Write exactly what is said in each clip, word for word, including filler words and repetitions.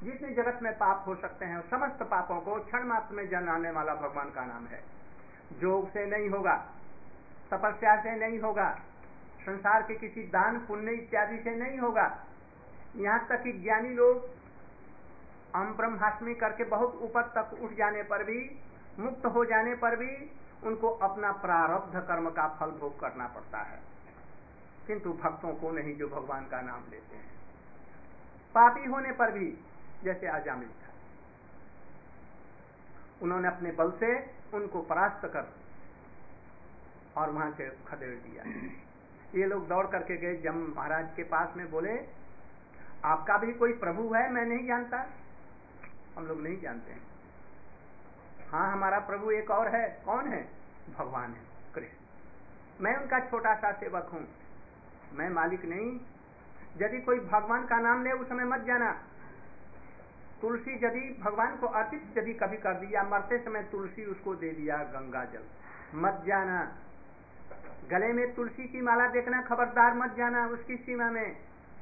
जितने जगत में पाप हो सकते हैं समस्त पापों को क्षण मात्र में जलाने वाला भगवान का नाम है। योग से नहीं होगा, तपस्या से नहीं होगा, संसार के किसी दान पुण्य इत्यादि से नहीं होगा। यहाँ तक कि ज्ञानी लोग अहम ब्रह्मास्मि करके बहुत ऊपर तक उठ जाने पर भी, मुक्त हो जाने पर भी उनको अपना प्रारब्ध कर्म का फल भोग करना पड़ता है, किंतु भक्तों को नहीं जो भगवान का नाम लेते हैं। पापी होने पर भी, जैसे अजामिल था, उन्होंने अपने बल से उनको परास्त कर और वहां से खदेड़ दिया। ये लोग दौड़ करके गए जम महाराज के पास में, बोले आपका भी कोई प्रभु है? मैं नहीं जानता। हम लोग नहीं जानते हैं। हाँ, हमारा प्रभु एक और है। कौन है? भगवान है, कृष्ण। मैं उनका छोटा सा सेवक हूं, मैं मालिक नहीं। यदि कोई भगवान का नाम ले उस समय मत जाना। तुलसी यदि भगवान को अर्पित यदि कभी कर दिया, मरते समय तुलसी उसको दे दिया गंगा जल, मत जाना। गले में तुलसी की माला देखना, खबरदार मत जाना उसकी सीमा में।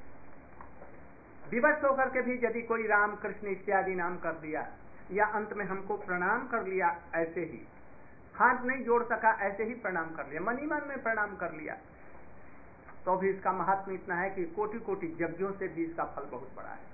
विवश होकर के भी यदि कोई राम कृष्ण इत्यादि नाम कर दिया, या अंत में हमको प्रणाम कर लिया, ऐसे ही हाथ नहीं जोड़ सका, ऐसे ही प्रणाम कर लिया, मन ही मन में प्रणाम कर लिया, तो भी इसका महात्म्य इतना है कि कोटि कोटि यज्ञों से भी इसका फल बहुत बड़ा है।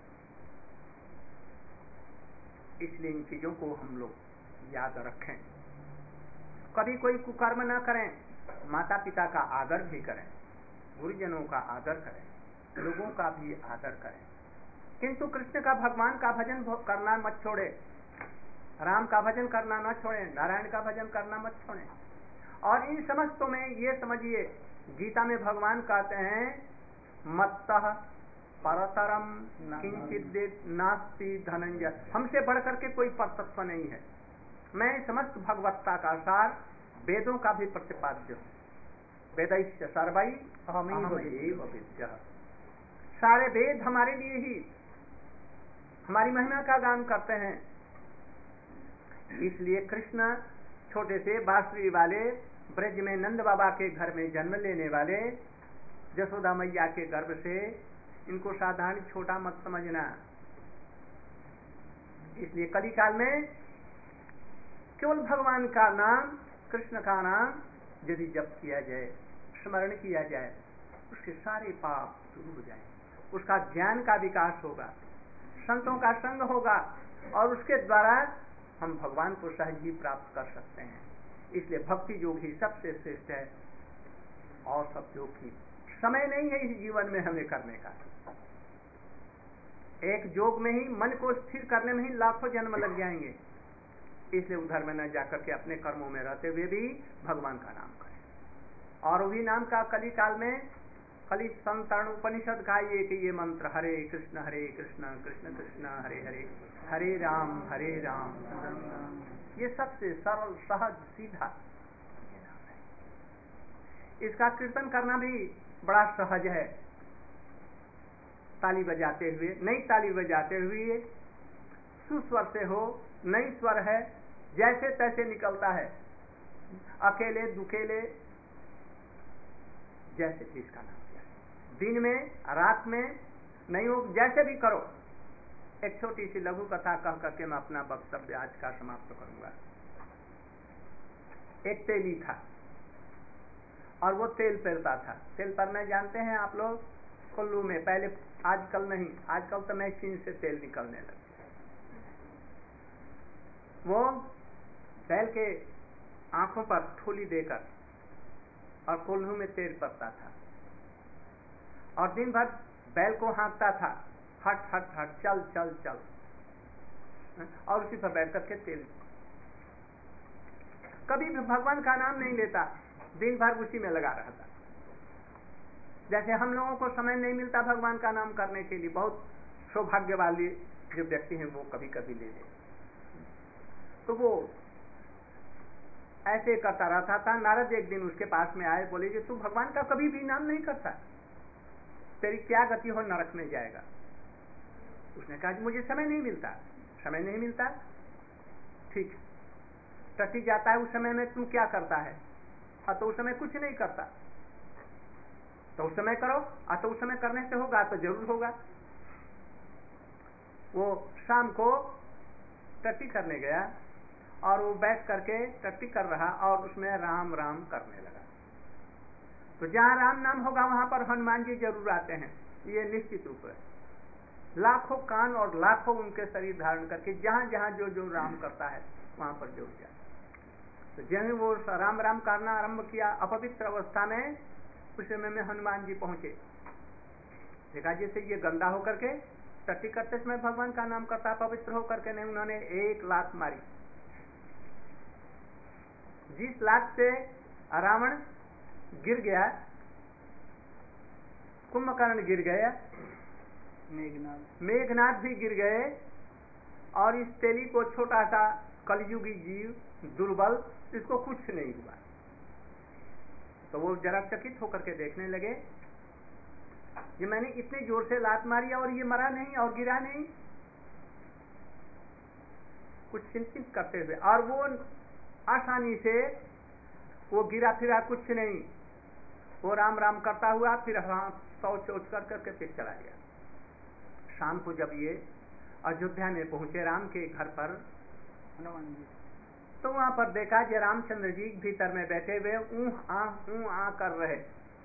इसलिए इन चीजों को हम लोग याद रखें। कभी कोई कुकर्म न करें, माता पिता का आदर भी करें, गुरुजनों का आदर करें, लोगों का भी आदर करें, किंतु कृष्ण का भगवान का भजन करना मत छोड़े, राम का भजन करना न छोड़े, नारायण का भजन करना मत छोड़े। और इन समस्तों में ये समझिए, गीता में भगवान कहते हैं मत्तः परतरम किंचित नास्ति धनंजय, हमसे बढ़कर के कोई परतत्व नहीं है। मैं समस्त भगवत्ता का सार वेदों का भी प्रतिपाद्य हूँ। वेदैश्च सर्वै अहमेव विद्यः, सारे वेद हमारे लिए ही हमारी महिमा का गान करते हैं। इसलिए कृष्ण छोटे से बांसुरी वाले ब्रज में नंद बाबा के घर में जन्म लेने वाले, यशोदा मैया के गर्भ से, इनको साधारण छोटा मत समझना। इसलिए कली काल में केवल भगवान का नाम, कृष्ण का नाम यदि जप किया जाए, स्मरण किया जाए, उसके सारे पाप दूर हो जाए, उसका ज्ञान का विकास होगा, संतों का संग होगा, और उसके द्वारा हम भगवान को सहज ही प्राप्त कर सकते हैं। इसलिए भक्ति योग ही सबसे श्रेष्ठ है, और सब योग ही समय नहीं है इस जीवन में हमें करने का। एक योग में ही, मन को स्थिर करने में ही लाखों जन्म लग जाएंगे। इसलिए उधर में न जाकर के अपने कर्मों में रहते हुए भी भगवान का नाम करें। और वही नाम का कली काल में, कली संतरण उपनिषद का ये कि ये मंत्र, हरे कृष्ण हरे कृष्ण कृष्ण कृष्ण हरे हरे, हरे राम हरे राम, ये सबसे सरल सहज सीधा ये नाम है। इसका कीर्तन करना भी बड़ा सहज है। ताली बजाते हुए, नई ताली बजाते हुए, सुस्वर से हो, नई स्वर है, जैसे तैसे निकलता है, अकेले दुकेले, जैसे भी इसका नाम किया, दिन में रात में नहीं हो, जैसे भी करो। एक छोटी सी लघु कथा कह करके मैं अपना वक्तव्य आज का समाप्त करूंगा। एक तेली था और वो तेल पेरता था। तेल पेरना जानते हैं आप लोग? कुल्लू में पहले, आजकल नहीं, आजकल तो मशीन से तेल निकलने लगे। वो बैल के आंखों पर ठोली देकर और कोल्हू में तेल पड़ता था, और दिन भर बैल को हाँकता था, हट हट हट, चल चल चल, और उसी पर बैठ करके तेल। कभी भी भगवान का नाम नहीं लेता, दिन भर उसी में लगा रहता। जैसे हम लोगों को समय नहीं मिलता भगवान का नाम करने के लिए, बहुत सौभाग्य वाले जो व्यक्ति हैं वो कभी कभी ले ले, तो वो ऐसे करता रहता था। नारद एक दिन उसके पास में आए, बोले कि तू भगवान का कभी भी नाम नहीं करता, तेरी क्या गति हो, नरक में जाएगा। उसने कहा मुझे समय नहीं मिलता। समय नहीं मिलता, ठीक, टटी जाता है उस समय में तू क्या करता है? हाँ, तो उस समय कुछ नहीं करता, तो उस समय करो। हाँ, तो उस समय करने से होगा तो जरूर होगा। वो शाम को टट्टी करने गया और वो बैठ करके टट्टी कर रहा और उसमें राम राम करने लगा। तो जहाँ राम नाम होगा वहां पर हनुमान जी जरूर आते हैं, ये निश्चित रूप है। लाखों कान और लाखों उनके शरीर धारण करके जहां जहां जो जो राम करता है वहां पर जुड़ जाए। तो जब वो राम राम करना आरंभ किया अपवित्र अवस्था में, उस समय में हनुमान जी पहुंचे, देखा जैसे ये गंदा होकर के टट्टी करते समय भगवान का नाम करता, पवित्र होकर के नहीं। उन्होंने एक लात मारी, जिस लात से रावण गिर गया, कुंभकर्ण गिर गया, मेघनाथ मेघनाथ भी गिर गए, और इस तेली को छोटा सा कलयुगी जीव दुर्बल, इसको कुछ नहीं हुआ। तो वो जरा चकित होकर के देखने लगे, ये मैंने इतने जोर से लात मारी और ये मरा नहीं और गिरा नहीं, कुछ चिंतित करते हुए, और वो आसानी से वो गिरा फिरा कुछ नहीं, वो राम राम करता हुआ फिर हाथ सौ चोट कर करके फिर चला गया। शाम को जब ये अयोध्या में पहुंचे राम के घर पर हनुमान जी, तो वहां पर देखा कि रामचंद्र जी भीतर में बैठे हुए ऊह आ ऊह आ कर रहे।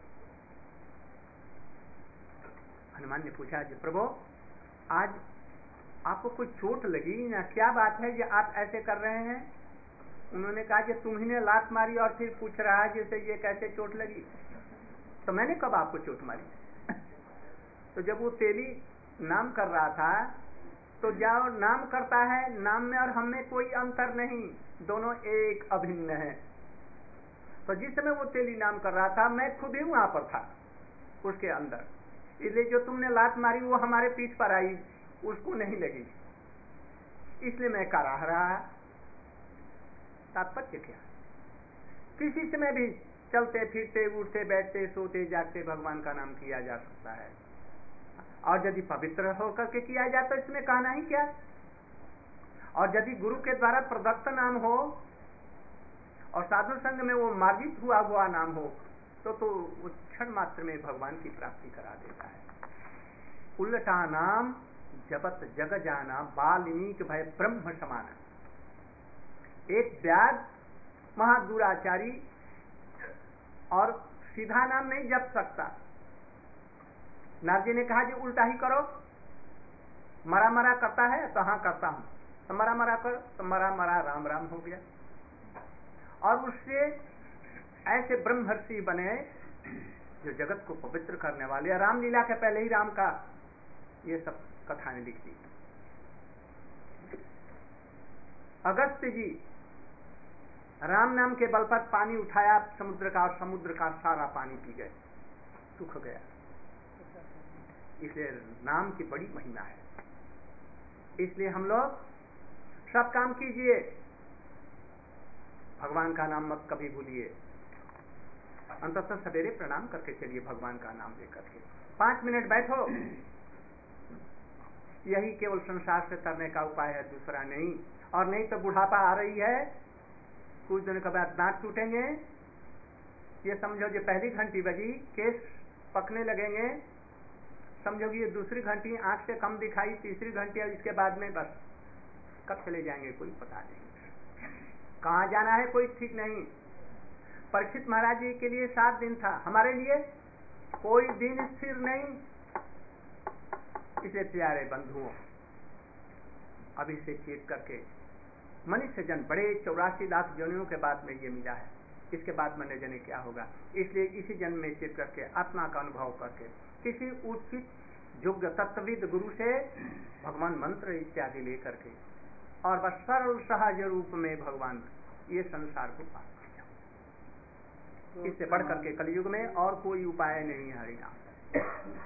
हनुमान ने पूछा कि प्रभु आज आपको कोई चोट लगी ना, क्या बात है जो आप ऐसे कर रहे हैं? उन्होंने कहा कि तुम ही ने लात मारी और फिर पूछ रहा है जैसे ये कैसे चोट लगी। तो मैंने कब आपको चोट मारी? तो जब वो तेली नाम कर रहा था, तो जाओ नाम करता है, नाम में और हम में कोई अंतर नहीं, दोनों एक अभिन्न है। तो जिस समय वो तेली नाम कर रहा था मैं खुद ही वहां पर था उसके अंदर, इसलिए जो तुमने लात मारी वो हमारे पीठ पर आई, उसको नहीं लगी, इसलिए मैं कराह रहा। तात्पर्य क्या? किसी समय भी चलते फिरते उठते बैठते सोते जागते भगवान का नाम किया जा सकता है, और यदि पवित्र होकर के किया जाए तो इसमें कहना ही क्या। और यदि गुरु के द्वारा प्रदत्त नाम हो और साधु संग में वो मार्जित हुआ हुआ नाम हो, तो तो वो क्षण मात्र में भगवान की प्राप्ति करा देता है। उल्टा नाम जपत जग जाना, बाल्मीक भय ब्रह्म समाना। एक व्याध महादुराचारी और सीधा नाम नहीं जप सकता। नारद जी ने कहा कि उल्टा ही करो, मरा मरा करता है तो हाँ करता हूं, तो मरा मरा कर, तो मरा मरा राम राम हो गया। और उससे ऐसे ब्रह्मर्षि बने जो जगत को पवित्र करने वाले। रामलीला के पहले ही राम का ये सब कथाएं लिख दी। अगस्त्य जी राम नाम के बल पर पानी उठाया समुद्र का, और समुद्र का सारा पानी पी गए, सूख गया। इसलिए नाम की बड़ी महिमा है। इसलिए हम लोग सब काम कीजिए, भगवान का नाम मत कभी भूलिए। अंततः सवेरे प्रणाम करके चलिए भगवान का नाम लेकर के, पांच मिनट बैठो, यही केवल संसार से तरने का उपाय है, दूसरा नहीं। और नहीं तो बुढ़ापा आ रही है, कुछ दिनों के बाद दांत टूटेंगे, ये समझो जो पहली घंटी बजी केस पकने लगेंगे, समझोगे ये दूसरी घंटी आंख से कम दिखाई, तीसरी घंटी, और इसके बाद में बस कब चले जाएंगे कोई पता नहीं, कहाँ जाना है कोई ठीक नहीं। परीक्षित महाराज जी के लिए सात दिन था, हमारे लिए कोई दिन स्थिर नहीं। इसे प्यारे बंधुओं, अभी से चेत करके मनुष्य जन बड़े चौरासी लाख जन्मों के बाद में ये मिला है, इसके बाद में न जाने क्या होगा। इसलिए इसी जन्म में चेत करके आत्मा का अनुभव करके किसी उचित योग्य तत्वविद गुरु से भगवान मंत्र इत्यादि लेकर के, और बस सरल सहज रूप में भगवान ये संसार को पार कर जाओ। इससे बढ़ करके कलयुग में और कोई उपाय नहीं है हरिनाम।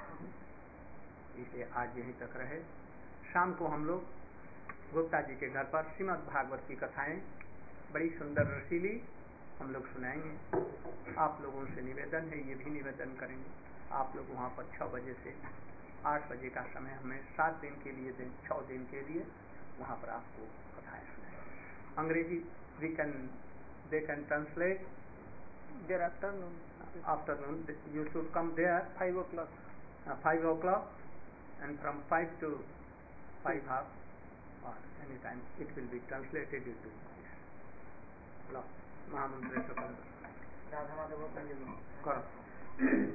इसलिए आज यहीं तक रहे। शाम को हम लोग गुप्ता जी के घर पर श्रीमद् भागवत की कथाएं बड़ी सुंदर रसीली हम लोग सुनाएंगे। आप लोगों से निवेदन है, ये भी निवेदन करेंगे, आप लोग वहाँ पर छः बजे से आठ बजे का समय हमें सात दिन के लिए दिन छः दिन के लिए वहाँ पर आपको कथाएं सुनाएंगे। अंग्रेजी we can they can translate there afternoon afternoon you should come there five o'clock five o'clock and from five to five half, or any time it will be translated into English. Mahamantra Shakam. Radha Madhava Panjami. Correct.